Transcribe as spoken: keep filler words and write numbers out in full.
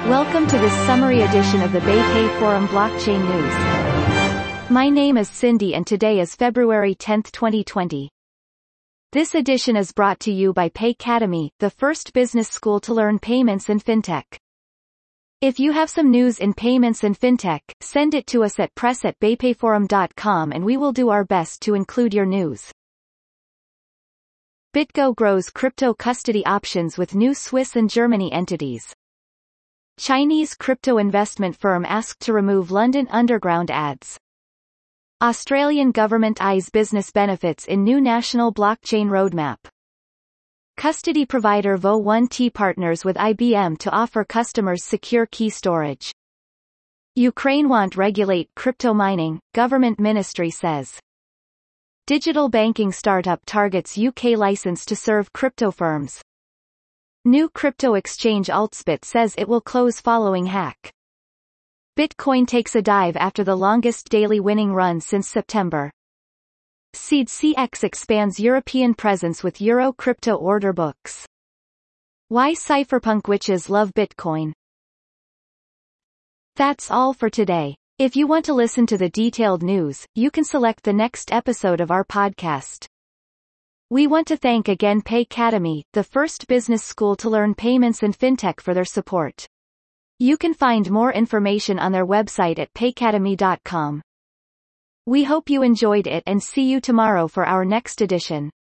Welcome to this summary edition of the BayPay Forum Blockchain News. My name is Cindy and today is February tenth twenty twenty. This edition is brought to you by Paycademy, the first business school to learn payments and fintech. If you have some news in payments and fintech, send it to us at press at baypayforum dot com and we will do our best to include your news. BitGo grows crypto custody options with new Swiss and Germany entities. Chinese crypto investment firm asked to remove London Underground ads. Australian government eyes business benefits in new national blockchain roadmap. Custody provider Vo one T partners with I B M to offer customers secure key storage. Ukraine want regulate crypto mining, government ministry says. Digital banking startup targets U K license to serve crypto firms. New crypto exchange Altspit says it will close following hack. Bitcoin takes a dive after the longest daily winning run since September. Seed C X expands European presence with Euro crypto order books. Why cypherpunk witches love Bitcoin. That's all for today. If you want to listen to the detailed news, you can select the next episode of our podcast. We want to thank again Paycademy, the first business school to learn payments and fintech, for their support. You can find more information on their website at paycademy dot com. We hope you enjoyed it and see you tomorrow for our next edition.